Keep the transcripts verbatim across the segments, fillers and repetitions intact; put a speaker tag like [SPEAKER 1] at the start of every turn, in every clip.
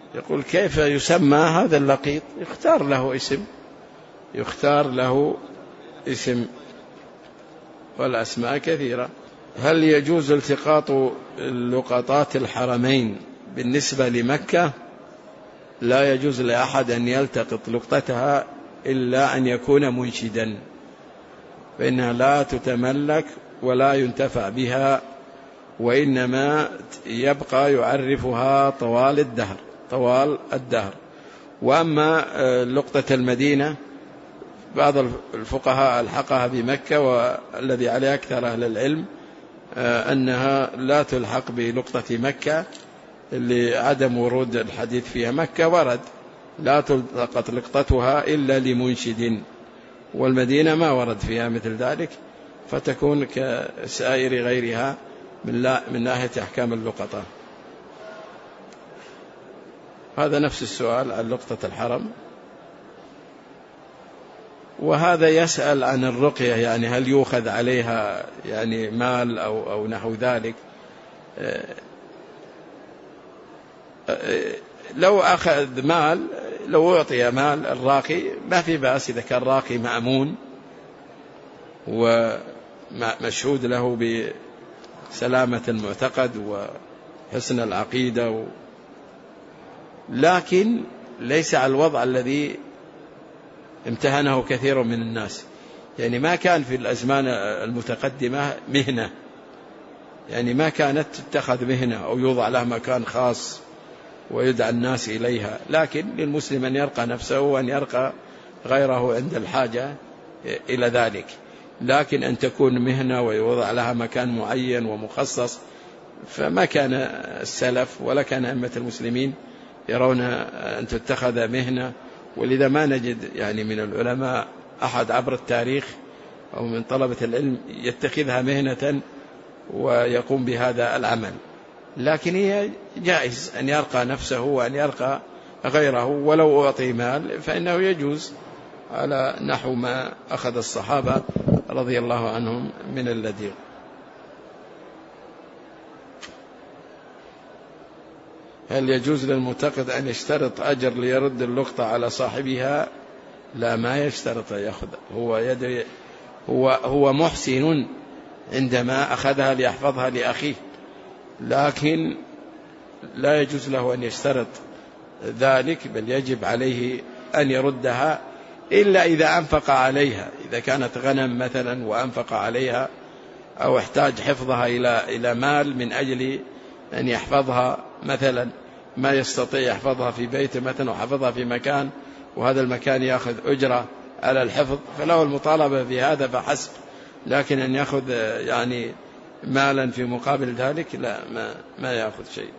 [SPEAKER 1] يقول كيف يسمى هذا اللقيط؟ يختار له اسم، يختار له اسم، والأسماء كثيرة. هل يجوز التقاط لقطات الحرمين بالنسبة لمكة؟ لا يجوز لأحد أن يلتقط لقطتها إلا أن يكون منشدا، فإنها لا تتملك ولا ينتفع بها، وإنما يبقى يعرفها طوال الدهر طوال الدهر. وأما لقطة المدينة بعض الفقهاء ألحقها بمكة، والذي عليه أكثر أهل العلم أنها لا تلحق بلقطة مكة لعدم ورود الحديث فيها. مكة ورد لا تلتقط لقطتها إلا لمنشد، والمدينة ما ورد فيها مثل ذلك، فتكون كسائر غيرها من ناحية أحكام اللقطة. هذا نفس السؤال عن لقطة الحرم. وهذا يسأل عن الرقية، يعني هل يؤخذ عليها يعني مال أو, أو نحو ذلك. لو أخذ مال، لو أعطي مال الراقي ما في بأس، إذا كان راقي مأمون ومشهود له بسلامة المعتقد وحسن العقيدة و... لكن ليس على الوضع الذي امتهنه كثير من الناس. يعني ما كان في الأزمان المتقدمة مهنة، يعني ما كانت تتخذ مهنة أو يوضع لها مكان خاص ويدعى الناس إليها، لكن للمسلم أن يرقى نفسه وأن يرقى غيره عند الحاجة إلى ذلك. لكن أن تكون مهنة ويوضع لها مكان معين ومخصص فما كان السلف ولا كان أئمة المسلمين يرون أن تتخذ مهنة. ولذا ما نجد يعني من العلماء أحد عبر التاريخ أو من طلبة العلم يتخذها مهنة ويقوم بهذا العمل، لكن هي جائز أن يرقى نفسه وأن يرقى غيره، ولو أعطي مال فإنه يجوز على نحو ما أخذ الصحابة رضي الله عنهم من اللذيذ. هل يجوز للمعتقد أن يشترط أجر ليرد اللقطة على صاحبها؟ لا، ما يشترط يأخذ، هو يدري هو هو محسن عندما أخذها ليحفظها لأخيه، لكن لا يجوز له أن يشترط ذلك، بل يجب عليه أن يردها إلا إذا أنفق عليها، إذا كانت غنم مثلا وأنفق عليها أو احتاج حفظها إلى إلى مال من أجل أن يحفظها، مثلا ما يستطيع يحفظها في بيته مثلا وحفظها في مكان وهذا المكان يأخذ أجرة على الحفظ، فله المطالبة بهذا فحسب. لكن أن يأخذ يعني مالا في مقابل ذلك لا، ما, ما يأخذ شيء.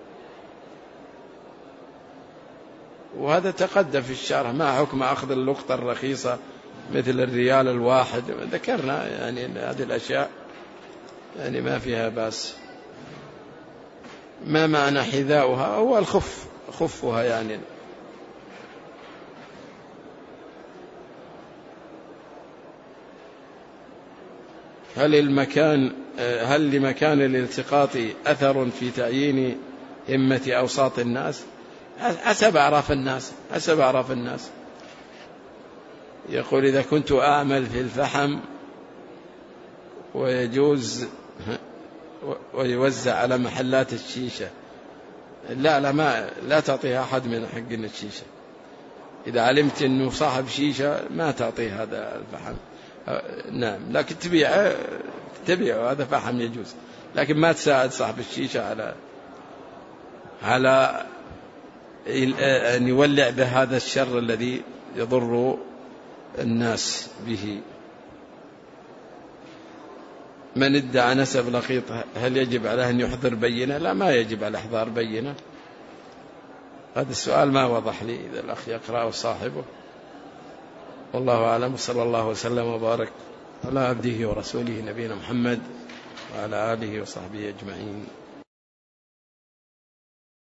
[SPEAKER 1] وهذا تقدم في الشرح، ما حكم أخذ اللقطة الرخيصة مثل الريال الواحد، ذكرنا يعني هذه الأشياء يعني ما فيها بأس. ما معنى حذاؤها؟ هو الخف، خفها يعني. هل المكان هل لمكان الالتقاط أثر في تعيين همة أوساط الناس؟ حسب أعراف الناس، حسب أعراف الناس. يقول إذا كنت أعمل في الفحم ويجوز ويوزع على محلات الشيشة، لا لا ما لا تعطيها أحد من حق الشيشة. إذا علمت أنه صاحب شيشة ما تعطيه هذا الفحم، نعم، لكن تبيعه تبيعه هذا فحم يجوز، لكن ما تساعد صاحب الشيشة على على أن يولع بهذا الشر الذي يضر الناس به. من ادعى نسب لقيط هل يجب عليه أن يحضر بينة؟ لا، ما يجب على إحضار بينة. هذا السؤال ما وضح لي، إذا الأخ يقرأه صاحبه. والله أعلم، صلى الله وسلم وبارك على عبده ورسوله نبينا محمد وعلى آله وصحبه أجمعين.